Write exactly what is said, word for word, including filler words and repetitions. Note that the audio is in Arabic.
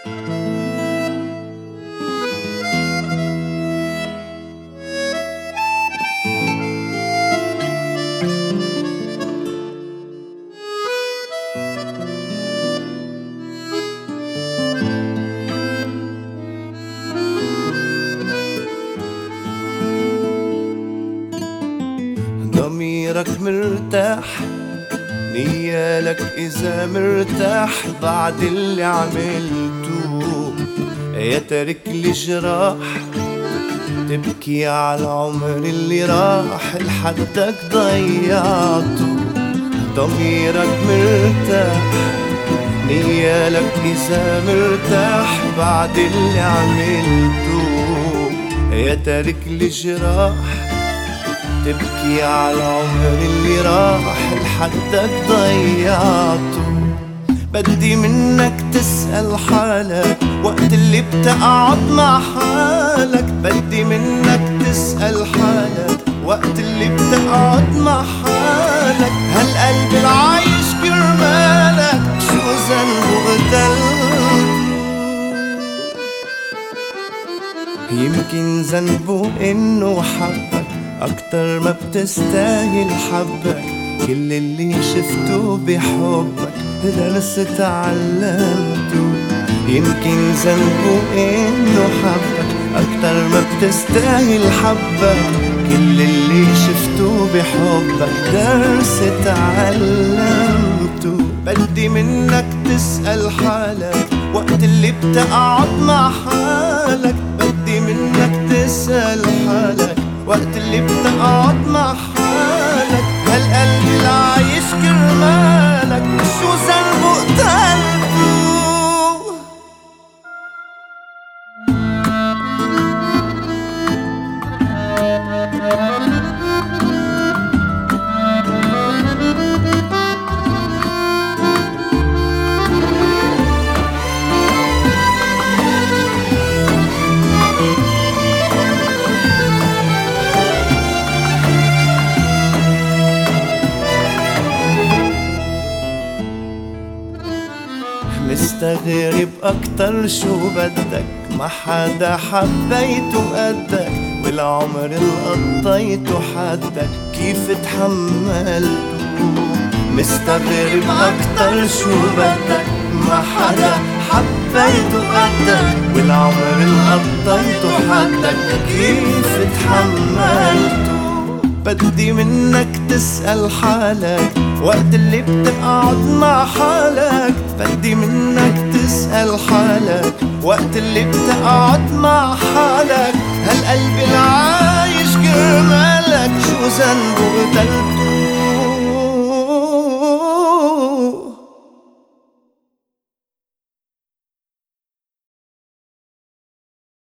ضميرك مرتاح، نيالك إذا مرتاح بعد اللي عملته، يا تارك لي جراح تبكي على العمر اللي راح لحدك ضيعته. ضميرك مرتاح، نيالك إذا مرتاح بعد اللي عملته، يا تارك لي جراح تبكي على العمر اللي راح لحدك ضيعته. بدي منك تسأل حالك وقت اللي بتقعد مع حالك، بدي منك تسأل حالك وقت اللي بتقعد مع حالك. هالقلب العايش كرمالك شو ذنبه قتلته؟ يمكن ذنبه انه حبك أكتر ما بتستاهل حبك، كل اللي شفته بحبك درس تعلمته. يمكن ذنبه إنه حبك أكتر ما بتستاهل حبك، كل اللي شفته بحبك درس تعلمته. بدي منك تسأل حالك وقت اللي بتقعد مع حالك، بدي منك تسأل حالك وقت اللي بتقعد مع حالك. هالقلب اللي عايش كرمالك شو ذنبه قتلته؟ مستغرب أكتر شو بدك، ما حدا حبيته قدك، والعمر اللي قضيته حدك كيف تحملته. مستغرب أكتر شو بدك، ما حدا حبيته قدك، والعمر اللي قضيته حدك كيف تحملته. بدي منك تسأل حالك وقت اللي بتقعد مع حالك، بدي منك تسأل حالك وقت اللي بتقعد مع حالك. هالقلب العايش كرمالك شو ذنبه قتلته؟